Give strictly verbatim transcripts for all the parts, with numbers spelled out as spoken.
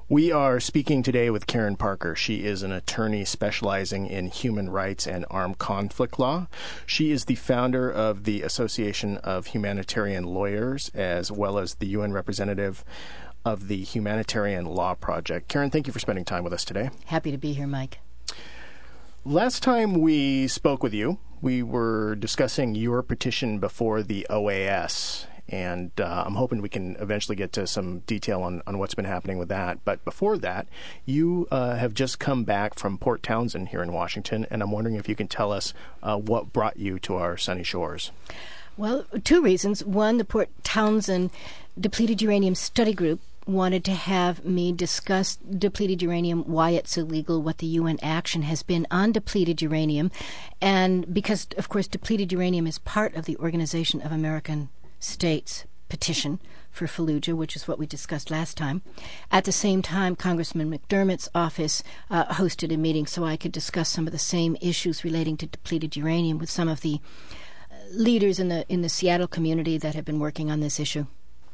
We are speaking today with Karen Parker. She is an attorney specializing in human rights and armed conflict law. She is the founder of the Association of Humanitarian Lawyers, as well as the U N representative of the Humanitarian Law Project. Karen, thank you for spending time with us today. Happy to be here, Mike. Last time we spoke with you, we were discussing your petition before the O A S. And uh, I'm hoping we can eventually get to some detail on, on what's been happening with that. But before that, you uh, have just come back from Port Townsend here in Washington, and I'm wondering if you can tell us uh, what brought you to our sunny shores. Well, two reasons. One, the Port Townsend Depleted Uranium Study Group wanted to have me discuss depleted uranium, why it's illegal, what the U N action has been on depleted uranium, and because, of course, depleted uranium is part of the Organization of American States petition for Fallujah, which is what we discussed last time. At the same time, Congressman McDermott's office uh, hosted a meeting so I could discuss some of the same issues relating to depleted uranium with some of the leaders in the in the Seattle community that have been working on this issue.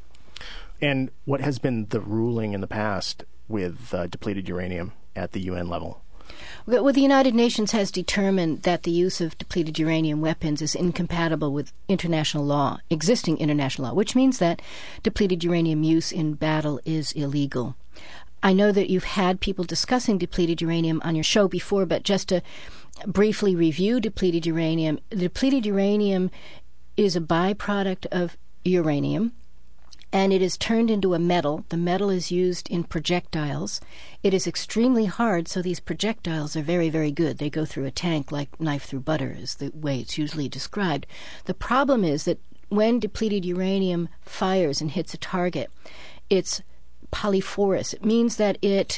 And what has been the ruling in the past with uh, depleted uranium at the U N level? Well, the United Nations has determined that the use of depleted uranium weapons is incompatible with international law, existing international law, which means that depleted uranium use in battle is illegal. I know that you've had people discussing depleted uranium on your show before, but just to briefly review depleted uranium, depleted uranium is a byproduct of uranium, and it is turned into a metal. The metal is used in projectiles. It is extremely hard, so these projectiles are very, very good. They go through a tank like knife through butter is the way it's usually described. The problem is that when depleted uranium fires and hits a target, it's polyphorous. It means that it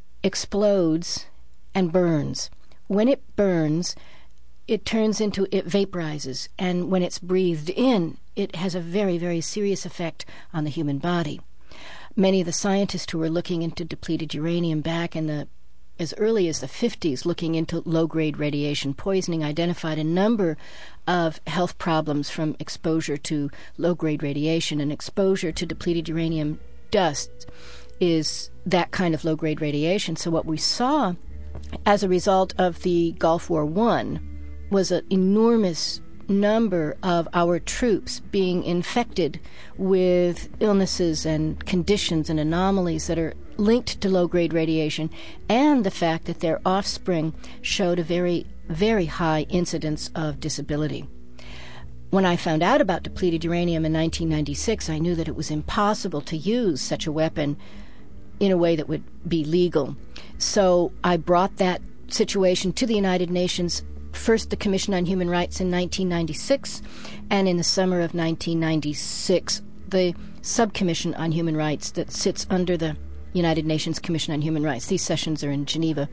explodes and burns. When it burns, it turns into, it vaporizes, and when it's breathed in, it has a very, very serious effect on the human body. Many of the scientists who were looking into depleted uranium back in the as early as the fifties, looking into low-grade radiation poisoning, identified a number of health problems from exposure to low-grade radiation, and exposure to depleted uranium dust is that kind of low-grade radiation. So what we saw as a result of the Gulf War One was an enormous number of our troops being infected with illnesses and conditions and anomalies that are linked to low-grade radiation, and the fact that their offspring showed a very, very high incidence of disability. When I found out about depleted uranium in nineteen ninety-six, I knew that it was impossible to use such a weapon in a way that would be legal. So I brought that situation to the United Nations, first the Commission on Human Rights in nineteen ninety-six, and in the summer of nineteen ninety-six, the Subcommission on Human Rights that sits under the United Nations Commission on Human Rights. These sessions are in Geneva.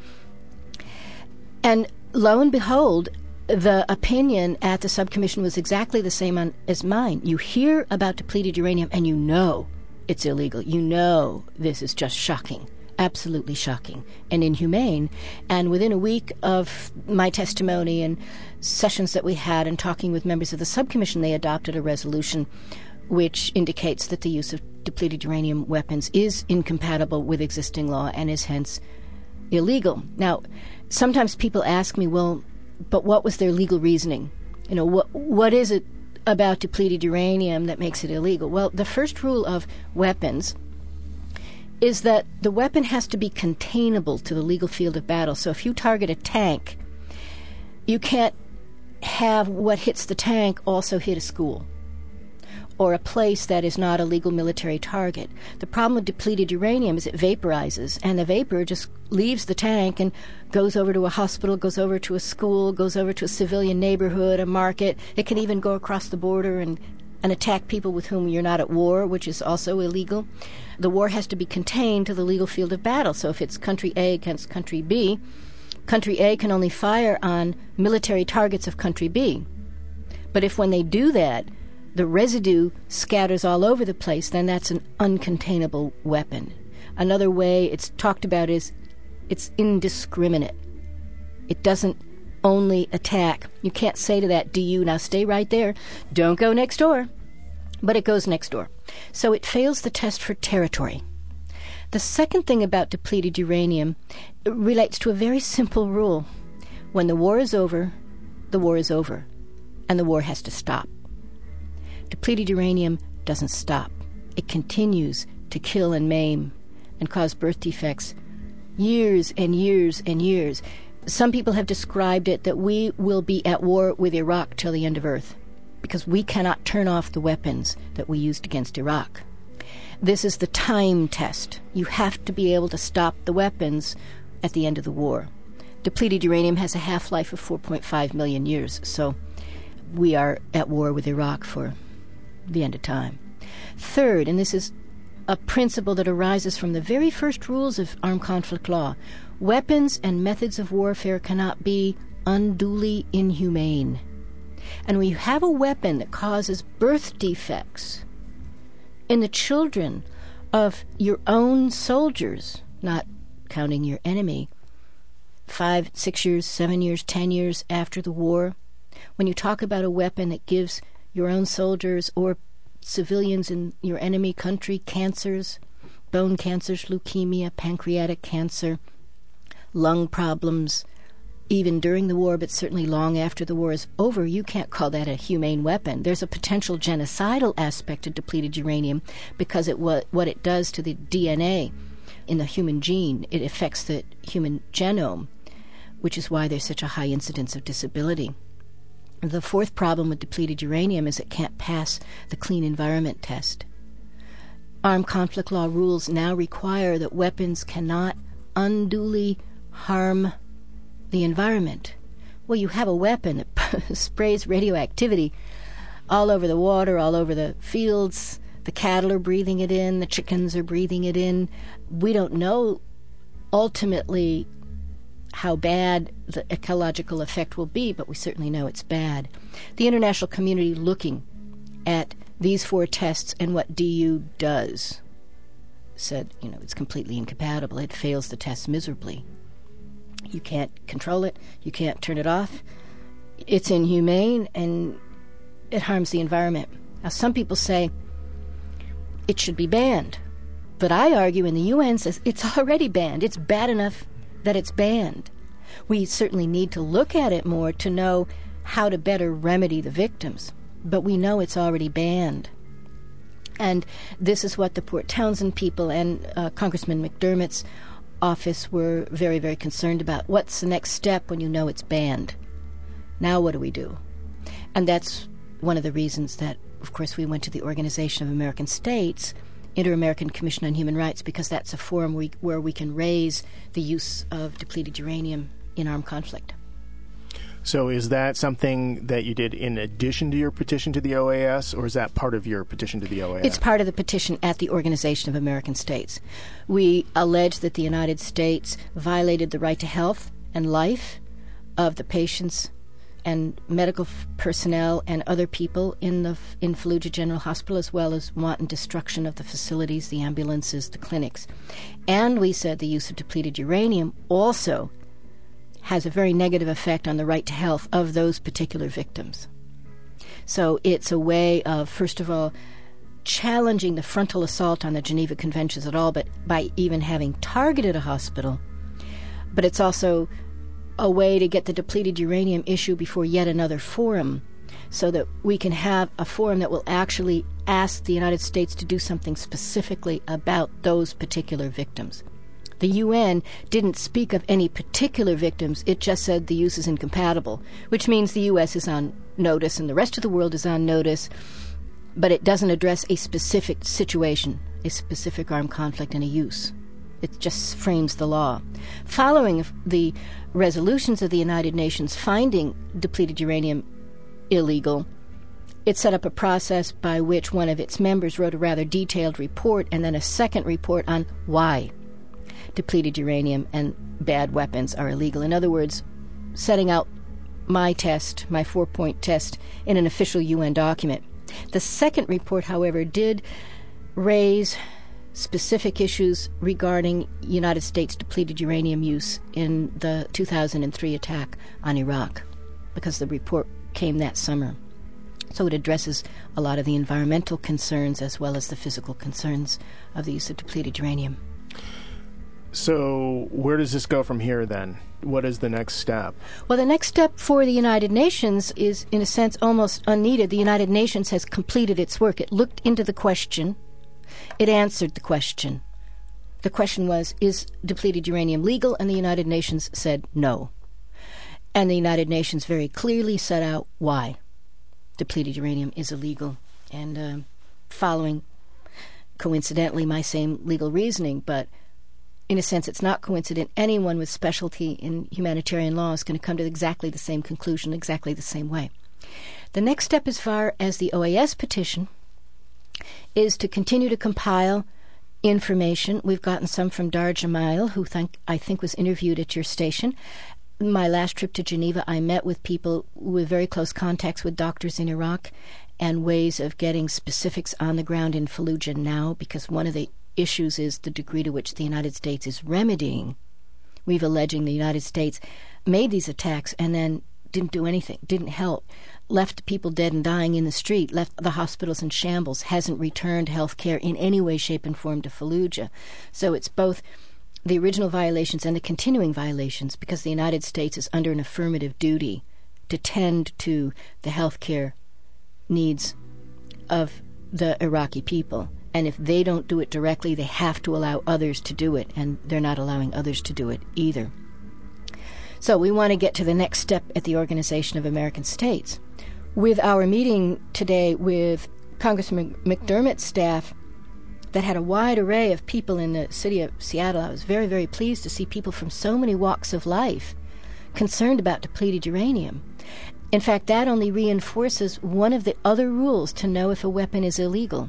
And lo and behold, the opinion at the Subcommission was exactly the same on, as mine. You hear about depleted uranium and you know it's illegal. You know this is just shocking. Absolutely shocking and inhumane. And within a week of my testimony and sessions that we had and talking with members of the subcommission, they adopted a resolution which indicates that the use of depleted uranium weapons is incompatible with existing law and is hence illegal. Now, sometimes people ask me, well, but what was their legal reasoning? You know, what what is it about depleted uranium that makes it illegal? Well, the first rule of weapons is that the weapon has to be containable to the legal field of battle. So if you target a tank, you can't have what hits the tank also hit a school or a place that is not a legal military target. The problem with depleted uranium is it vaporizes, and the vapor just leaves the tank and goes over to a hospital, goes over to a school, goes over to a civilian neighborhood, a market. It can even go across the border and and attack people with whom you're not at war, which is also illegal. The war has to be contained to the legal field of battle. So if it's country A against country B, country A can only fire on military targets of country B. But if when they do that, the residue scatters all over the place, then that's an uncontainable weapon. Another way it's talked about is it's indiscriminate. It doesn't only attack. You can't say to that, do you now stay right there, don't go next door. But it goes next door. So it fails the test for territory. The second thing about depleted uranium relates to a very simple rule. When the war is over, the war is over, and the war has to stop. Depleted uranium doesn't stop. It continues to kill and maim and cause birth defects years and years and years. Some people have described it that we will be at war with Iraq till the end of Earth because we cannot turn off the weapons that we used against Iraq. This is the time test. You have to be able to stop the weapons at the end of the war. Depleted uranium has a half-life of four point five million years, so we are at war with Iraq for the end of time. Third, and this is a principle that arises from the very first rules of armed conflict law, weapons and methods of warfare cannot be unduly inhumane. And when you have a weapon that causes birth defects in the children of your own soldiers, not counting your enemy, five, six years, seven years, ten years after the war, when you talk about a weapon that gives your own soldiers or civilians in your enemy country cancers, bone cancers, leukemia, pancreatic cancer, lung problems, even during the war, but certainly long after the war is over, you can't call that a humane weapon. There's a potential genocidal aspect to depleted uranium because it what, what it does to the D N A in the human gene. It affects the human genome, which is why there's such a high incidence of disability. The fourth problem with depleted uranium is it can't pass the clean environment test. Armed conflict law rules now require that weapons cannot unduly harm the environment. Well, you have a weapon that sprays radioactivity all over the water, all over the fields. The cattle are breathing it in. The chickens are breathing it in. We don't know ultimately how bad the ecological effect will be, but we certainly know it's bad. The international community looking at these four tests and what D U does said, you know, it's completely incompatible. It fails the test miserably. You can't control it. You can't turn it off. It's inhumane, and it harms the environment. Now, some people say it should be banned, but I argue, and the U N says it's already banned. It's bad enough that it's banned. We certainly need to look at it more to know how to better remedy the victims, but we know it's already banned. And this is what the Port Townsend people and uh, Congressman McDermott's office were very, very concerned about. What's the next step when you know it's banned? Now what do we do? And that's one of the reasons that, of course, we went to the Organization of American States, Inter-American Commission on Human Rights, because that's a forum we, where we can raise the use of depleted uranium in armed conflict. So is that something that you did in addition to your petition to the O A S, or is that part of your petition to the O A S? It's part of the petition at the Organization of American States. We allege that the United States violated the right to health and life of the patients and medical f- personnel and other people in the f- in Fallujah General Hospital, as well as wanton destruction of the facilities, the ambulances, the clinics. And we said the use of depleted uranium also has a very negative effect on the right to health of those particular victims. So it's a way of, first of all, challenging the frontal assault on the Geneva Conventions at all, but by even having targeted a hospital. But it's also a way to get the depleted uranium issue before yet another forum, so that we can have a forum that will actually ask the United States to do something specifically about those particular victims. The U N didn't speak of any particular victims. It just said the use is incompatible, which means the U S is on notice and the rest of the world is on notice, but it doesn't address a specific situation, a specific armed conflict and a use. It just frames the law. Following the resolutions of the United Nations finding depleted uranium illegal, it set up a process by which one of its members wrote a rather detailed report and then a second report on why depleted uranium and bad weapons are illegal. In other words, setting out my test, my four-point test, in an official U N document. The second report, however, did raise specific issues regarding United States depleted uranium use in the two thousand three attack on Iraq, because the report came that summer. So it addresses a lot of the environmental concerns as well as the physical concerns of the use of depleted uranium. So where does this go from here then? What is the next step? Well, the next step for the United Nations is, in a sense, almost unneeded. The United Nations has completed its work. It looked into the question. It answered the question. The question was, is depleted uranium legal? And the United Nations said no. And the United Nations very clearly set out why depleted uranium is illegal. And uh, following, coincidentally, my same legal reasoning, but in a sense, it's not coincident. Anyone with specialty in humanitarian law is going to come to exactly the same conclusion, exactly the same way. The next step, as far as the O A S petition, is to continue to compile information. We've gotten some from Dar Jamail, who think, I think was interviewed at your station. My last trip to Geneva, I met with people with very close contacts with doctors in Iraq and ways of getting specifics on the ground in Fallujah now, because one of the issues is the degree to which the United States is remedying. We've alleging the United States made these attacks and then didn't do anything, didn't help, left people dead and dying in the street, left the hospitals in shambles, hasn't returned health care in any way, shape, and form to Fallujah. So it's both the original violations and the continuing violations, because the United States is under an affirmative duty to tend to the health care needs of the Iraqi people. And if they don't do it directly, they have to allow others to do it, and they're not allowing others to do it either. So we want to get to the next step at the Organization of American States. With our meeting today with Congressman McDermott's staff that had a wide array of people in the city of Seattle, I was very, very pleased to see people from so many walks of life concerned about depleted uranium. In fact, that only reinforces one of the other rules to know if a weapon is illegal.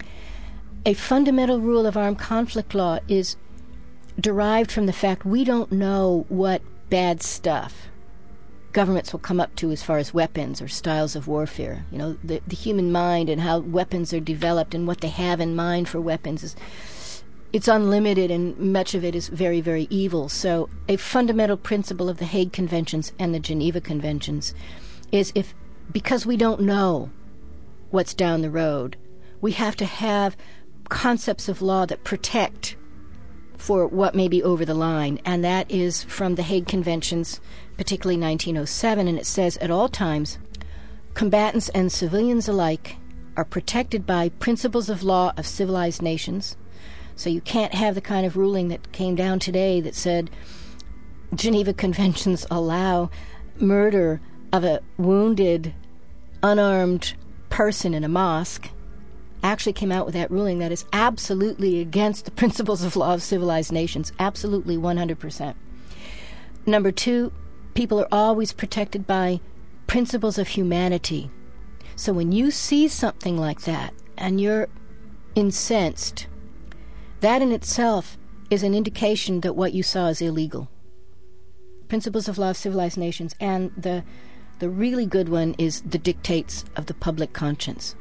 A fundamental rule of armed conflict law is derived from the fact we don't know what bad stuff governments will come up to as far as weapons or styles of warfare. You know, the, the human mind and how weapons are developed and what they have in mind for weapons is it's unlimited, and much of it is very, very evil. So a fundamental principle of the Hague Conventions and the Geneva Conventions is, if because we don't know what's down the road, we have to have concepts of law that protect for what may be over the line, and that is from the Hague Conventions, particularly nineteen oh seven, and it says at all times, combatants and civilians alike are protected by principles of law of civilized nations. So you can't have the kind of ruling that came down today that said Geneva Conventions allow murder of a wounded, unarmed person in a mosque. Actually came out with that ruling that is absolutely against the principles of law of civilized nations, absolutely one hundred percent. Number two, people are always protected by principles of humanity. So when you see something like that and you're incensed, that in itself is an indication that what you saw is illegal. Principles of law of civilized nations, and the the really good one is the dictates of the public conscience.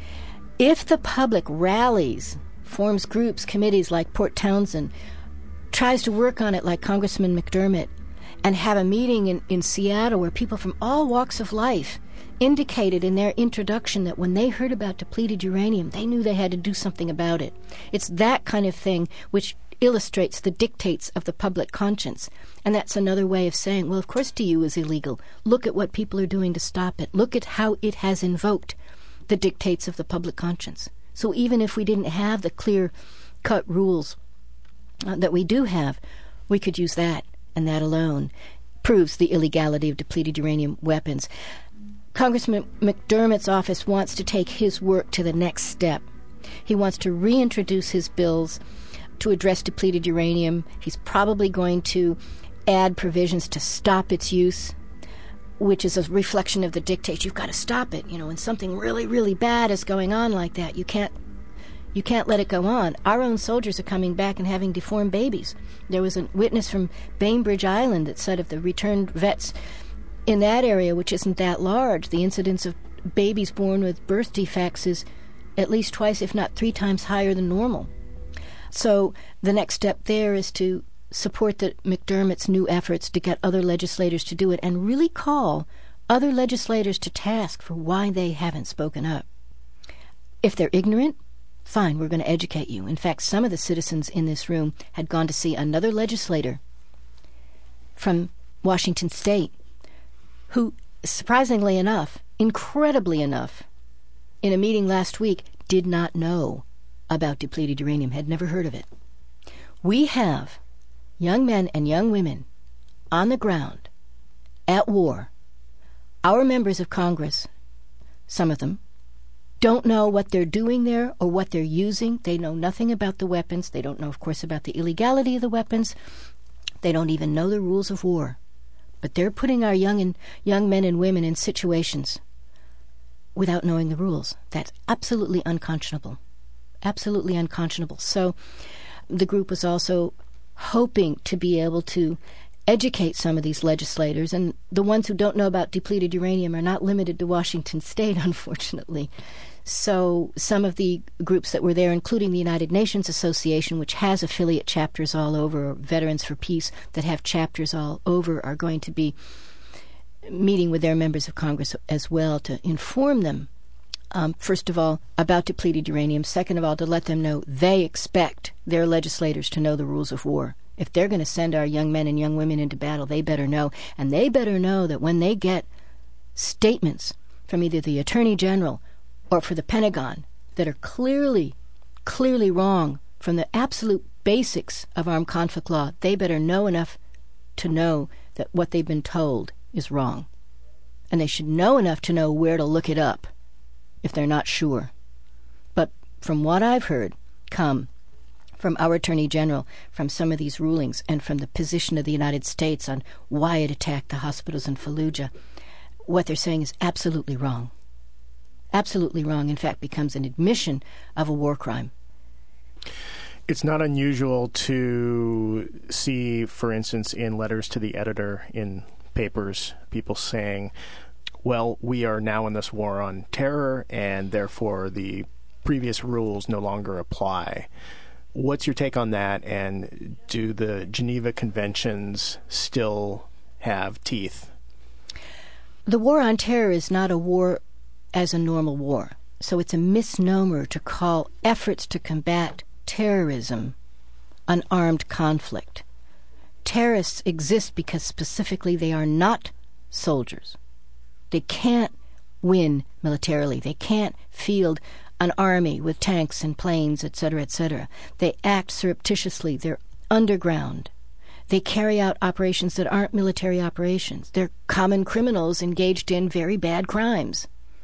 If the public rallies, forms groups, committees like Port Townsend, tries to work on it like Congressman McDermott, and have a meeting in, in Seattle where people from all walks of life indicated in their introduction that when they heard about depleted uranium, they knew they had to do something about it. It's that kind of thing which illustrates the dictates of the public conscience. And that's another way of saying, well, of course D U is illegal. Look at what people are doing to stop it. Look at how it has invoked the dictates of the public conscience. So even if we didn't have the clear-cut rules uh, that we do have, we could use that, and that alone proves the illegality of depleted uranium weapons. Congressman McDermott's office wants to take his work to the next step. He wants to reintroduce his bills to address depleted uranium. He's probably going to add provisions to stop its use, which is a reflection of the dictates. You've got to stop it. You know, when something really, really bad is going on like that, you can't you can't let it go on. Our own soldiers are coming back and having deformed babies. There was a witness from Bainbridge Island that said of the returned vets in that area, which isn't that large, the incidence of babies born with birth defects is at least twice, if not three times higher than normal. So the next step there is to support the McDermott's new efforts to get other legislators to do it, and really call other legislators to task for why they haven't spoken up. If they're ignorant, Fine, we're going to educate you. In fact, some of the citizens in this room had gone to see another legislator from Washington State who, surprisingly enough, incredibly enough, in a meeting last week, did not know about depleted uranium, had never heard of it. We have young men and young women on the ground at war. Our members of Congress, some of them, don't know what they're doing there or what they're using. They know nothing about the weapons. They don't know, of course, about the illegality of the weapons. They don't even know the rules of war. But they're putting our young and young men and women in situations without knowing the rules. That's absolutely unconscionable. Absolutely unconscionable. So the group was also hoping to be able to educate some of these legislators, and the ones who don't know about depleted uranium are not limited to Washington State, unfortunately. So some of the groups that were there, including the United Nations Association, which has affiliate chapters all over, or Veterans for Peace that have chapters all over, are going to be meeting with their members of Congress as well to inform them, um, first of all, about depleted uranium, second of all, to let them know they expect their legislators to know the rules of war. If they're going to send our young men and young women into battle, they better know. And they better know that when they get statements from either the Attorney General or for the Pentagon that are clearly, clearly wrong from the absolute basics of armed conflict law, they better know enough to know that what they've been told is wrong. And they should know enough to know where to look it up if they're not sure. But from what I've heard come from our Attorney General, from some of these rulings, and from the position of the United States on why it attacked the hospitals in Fallujah, what they're saying is absolutely wrong. Absolutely wrong. In fact, becomes an admission of a war crime. It's not unusual to see, for instance, in letters to the editor in papers, people saying, well, we are now in this war on terror, and therefore the previous rules no longer apply. What's your take on that, and do the Geneva Conventions still have teeth? The war on terror is not a war as a normal war. So it's a misnomer to call efforts to combat terrorism an armed conflict. Terrorists exist because specifically they are not soldiers. They can't win militarily. They can't field an army with tanks and planes, et cetera, et cetera. They act surreptitiously. They're underground. They carry out operations that aren't military operations. They're common criminals engaged in very bad crimes.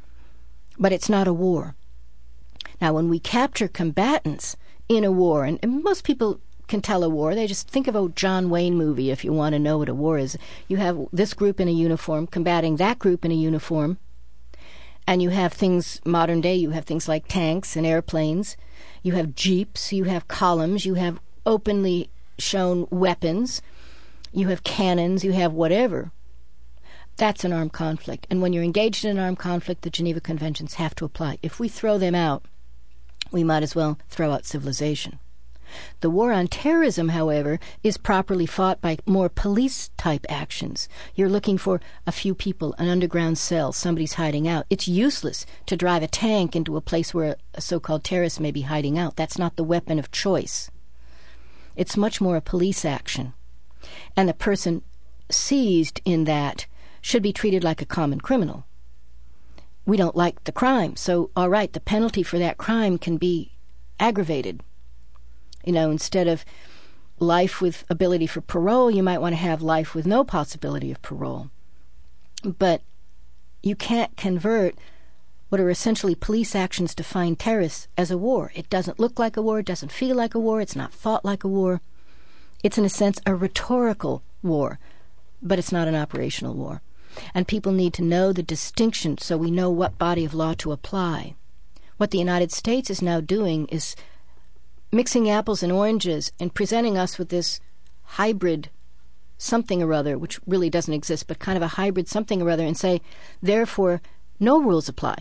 But it's not a war. Now, when we capture combatants in a war, and, and most people can tell a war, they just think of a John Wayne movie if you want to know what a war is. You have this group in a uniform combating that group in a uniform, and you have things, modern day, you have things like tanks and airplanes, you have jeeps, you have columns, you have openly shown weapons, you have cannons, you have whatever. That's an armed conflict. And when you're engaged in an armed conflict, the Geneva Conventions have to apply. If we throw them out, we might as well throw out civilization. The war on terrorism, however, is properly fought by more police-type actions. You're looking for a few people, an underground cell, somebody's hiding out. It's useless to drive a tank into a place where a so-called terrorist may be hiding out. That's not the weapon of choice. It's much more a police action. And the person seized in that should be treated like a common criminal. We don't like the crime, so all right, the penalty for that crime can be aggravated. You know, instead of life with ability for parole, you might want to have life with no possibility of parole. But you can't convert what are essentially police actions to find terrorists as a war. It doesn't look like a war, it doesn't feel like a war, it's not fought like a war. It's, in a sense, a rhetorical war, but it's not an operational war. And people need to know the distinction so we know what body of law to apply. What the United States is now doing is mixing apples and oranges and presenting us with this hybrid something or other, which really doesn't exist, but kind of a hybrid something or other, and say, therefore, no rules apply.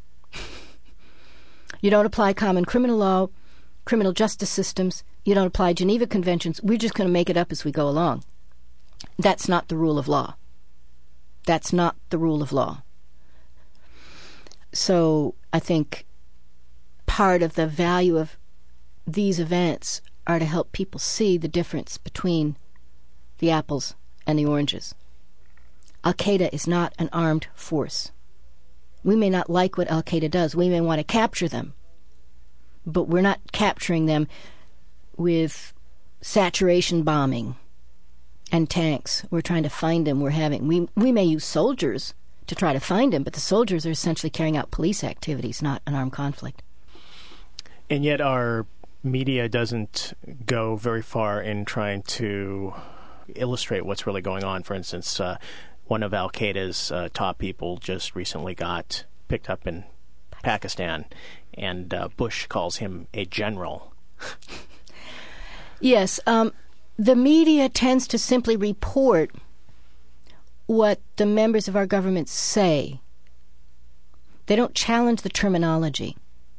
You don't apply common criminal law, criminal justice systems, you don't apply Geneva Conventions, we're just going to make it up as we go along. That's not the rule of law. That's not the rule of law. So I think part of the value of these events are to help people see the difference between the apples and the oranges. Al-Qaeda is not an armed force. We may not like what Al-Qaeda does. We may want to capture them. But we're not capturing them with saturation bombing and tanks. We're trying to find them. We're having we we may use soldiers to try to find them, but the soldiers are essentially carrying out police activities, not an armed conflict. And yet our media doesn't go very far in trying to illustrate what's really going on. For instance, uh, one of Al-Qaeda's uh, top people just recently got picked up in Pakistan, and uh, Bush calls him a general. Yes, um, the media tends to simply report what the members of our government say. They don't challenge the terminology.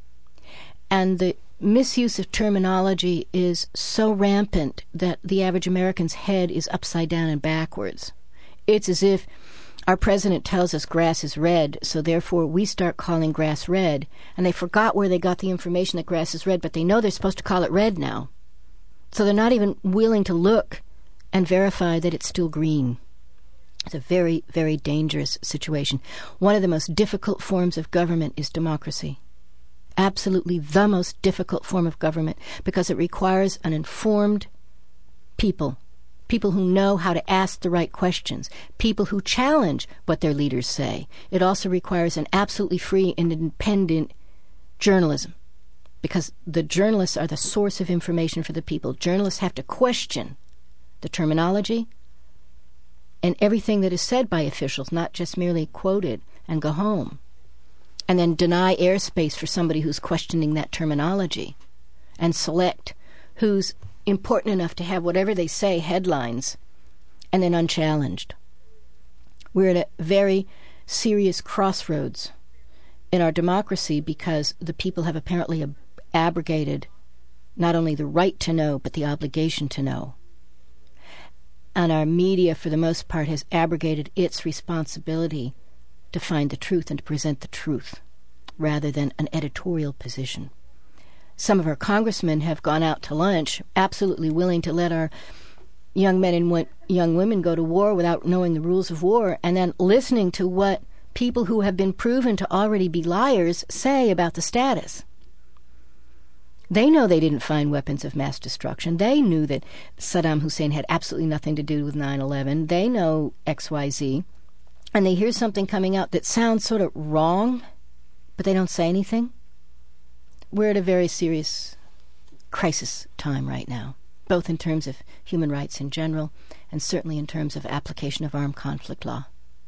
And the misuse of terminology is so rampant that the average American's head is upside down and backwards. It's as if our president tells us grass is red, so therefore we start calling grass red, and they forgot where they got the information that grass is red, but they know they're supposed to call it red now. So they're not even willing to look and verify that it's still green. It's a very, very dangerous situation. One of the most difficult forms of government is democracy. Absolutely the most difficult form of government, because it requires an informed people, people who know how to ask the right questions, people who challenge what their leaders say. It also requires an absolutely free and independent journalism, because the journalists are the source of information for the people. Journalists have to question the terminology and everything that is said by officials, not just merely quoted and go home, and then deny airspace for somebody who's questioning that terminology, and select who's important enough to have whatever they say headlines, and then unchallenged. We're at a very serious crossroads in our democracy because the people have apparently ab- abrogated not only the right to know, but the obligation to know. And our media, for the most part, has abrogated its responsibility to find the truth and to present the truth, rather than an editorial position. Some of our congressmen have gone out to lunch, absolutely willing to let our young men and wo- young women go to war without knowing the rules of war, and then listening to what people who have been proven to already be liars say about the status. They know they didn't find weapons of mass destruction. They knew that Saddam Hussein had absolutely nothing to do with nine eleven. They know X Y Z. And they hear something coming out that sounds sort of wrong, but they don't say anything. We're at a very serious crisis time right now, both in terms of human rights in general and certainly in terms of application of armed conflict law.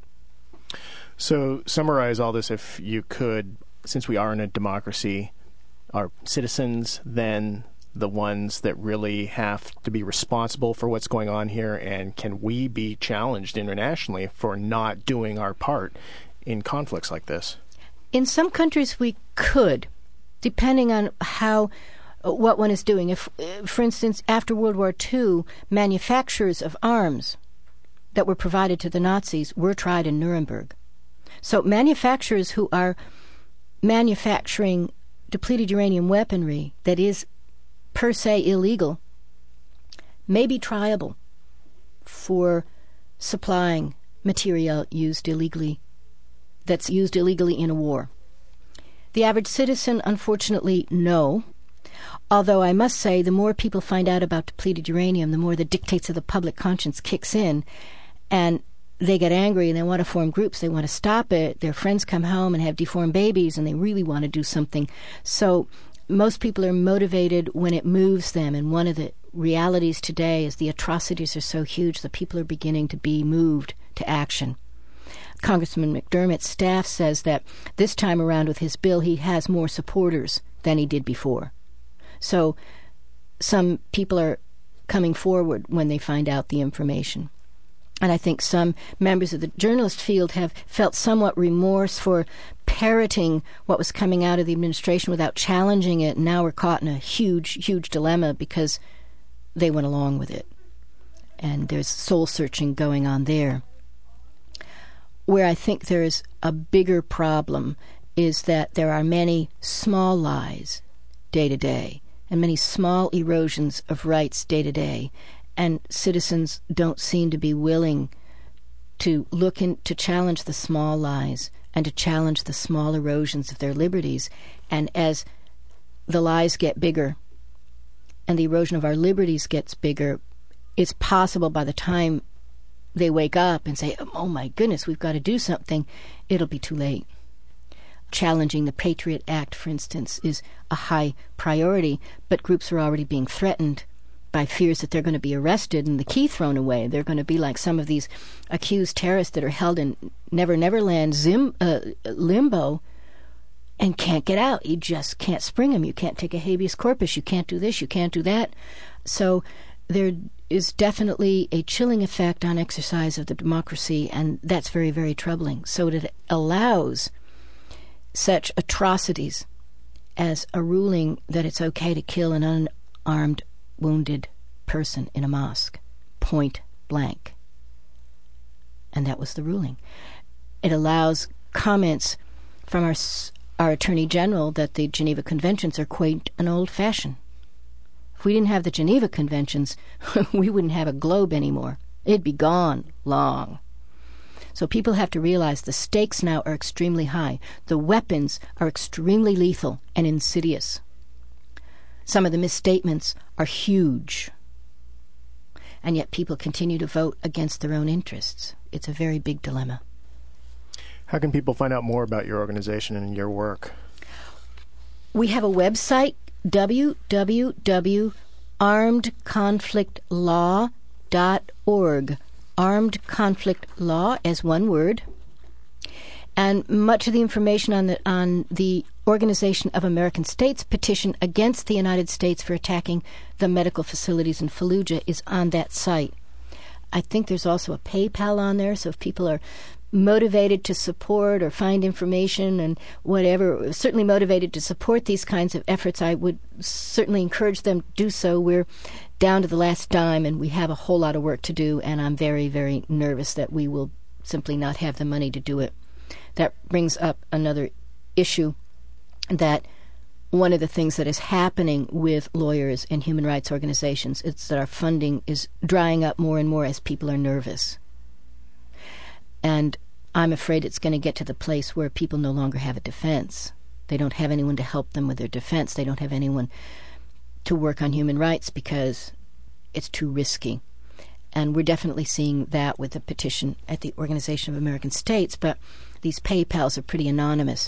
So summarize all this if you could. Since we are in a democracy, are citizens then the ones that really have to be responsible for what's going on here, and can we be challenged internationally for not doing our part in conflicts like this? In some countries we could, depending on how what one is doing. If, for instance, after World War Two, manufacturers of arms that were provided to the Nazis were tried in Nuremberg. So manufacturers who are manufacturing depleted uranium weaponry that is per se illegal may be triable for supplying material used illegally, that's used illegally in a war. The average citizen, unfortunately, no. Although I must say, the more people find out about depleted uranium, the more the dictates of the public conscience kicks in, and they get angry and they want to form groups. They want to stop it. Their friends come home and have deformed babies, and they really want to do something. So most people are motivated when it moves them, and one of the realities today is the atrocities are so huge that people are beginning to be moved to action. Congressman McDermott's staff says that this time around with his bill, he has more supporters than he did before. So some people are coming forward when they find out the information. And I think some members of the journalist field have felt somewhat remorse for parroting what was coming out of the administration without challenging it. And now we're caught in a huge, huge dilemma because they went along with it. And there's soul-searching going on there. Where I think there's a bigger problem is that there are many small lies day to day and many small erosions of rights day to day, and citizens don't seem to be willing to look in to challenge the small lies and to challenge the small erosions of their liberties. And as the lies get bigger and the erosion of our liberties gets bigger, it's possible by the time they wake up and say, oh my goodness, we've got to do something, it'll be too late. Challenging the Patriot Act, for instance, is a high priority, but groups are already being threatened by fears that they're going to be arrested and the key thrown away. They're going to be like some of these accused terrorists that are held in Never Never Land Zim, uh, limbo and can't get out. You just can't spring them. You can't take a habeas corpus. You can't do this. You can't do that. So there is definitely a chilling effect on exercise of the democracy, and that's very, very troubling. So it allows such atrocities as a ruling that it's okay to kill an unarmed, wounded person in a mosque, point blank. And that was the ruling. It allows comments from our our Attorney General that the Geneva Conventions are quaint and old-fashioned. If we didn't have the Geneva Conventions, we wouldn't have a globe anymore. It'd be gone long. So people have to realize the stakes now are extremely high. The weapons are extremely lethal and insidious. Some of the misstatements are huge. And yet people continue to vote against their own interests. It's a very big dilemma. How can people find out more about your organization and your work? We have a website, w w w dot armed conflict law dot org. Armed Conflict Law as one word. And much of the information on the on the Organization of American States petition against the United States for attacking the medical facilities in Fallujah is on that site. I think there's also a PayPal on there, so if people are motivated to support or find information and whatever, certainly motivated to support these kinds of efforts, I would certainly encourage them to do so. We're down to the last dime and we have a whole lot of work to do, and I'm very, very nervous that we will simply not have the money to do it. That brings up another issue, that one of the things that is happening with lawyers and human rights organizations is that our funding is drying up more and more as people are nervous. And I'm afraid it's going to get to the place where people no longer have a defense. They don't have anyone to help them with their defense. They don't have anyone to work on human rights because it's too risky. And we're definitely seeing that with the petition at the Organization of American States, but these PayPals are pretty anonymous.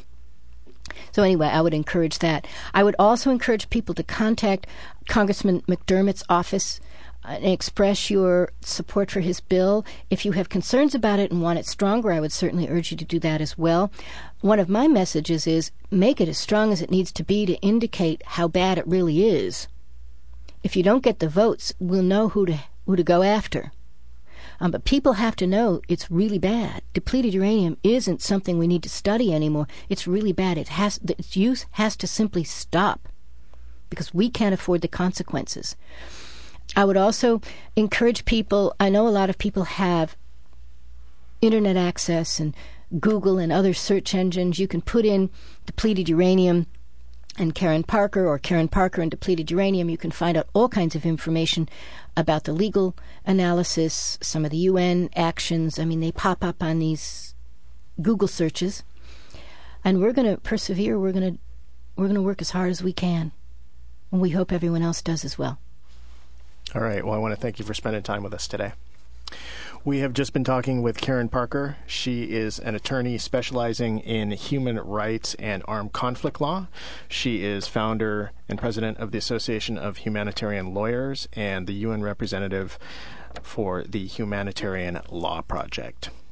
So anyway, I would encourage that. I would also encourage people to contact Congressman McDermott's office and express your support for his bill. If you have concerns about it and want it stronger, I would certainly urge you to do that as well. One of my messages is make it as strong as it needs to be to indicate how bad it really is. If you don't get the votes, we'll know who to who to go after. Um, but people have to know it's really bad. Depleted uranium isn't something we need to study anymore. It's really bad. It has its use has to simply stop because we can't afford the consequences. I would also encourage people, I know a lot of people have internet access and Google and other search engines. You can put in depleted uranium and Karen Parker or Karen Parker and depleted uranium. You can find out all kinds of information about the legal analysis, some of the U N actions. I mean, they pop up on these Google searches. And we're going to persevere. We're going to we're going to work as hard as we can. And we hope everyone else does as well. All right. Well, I want to thank you for spending time with us today. We have just been talking with Karen Parker. She is an attorney specializing in human rights and armed conflict law. She is founder and president of the Association of Humanitarian Lawyers and the U N representative for the Humanitarian Law Project.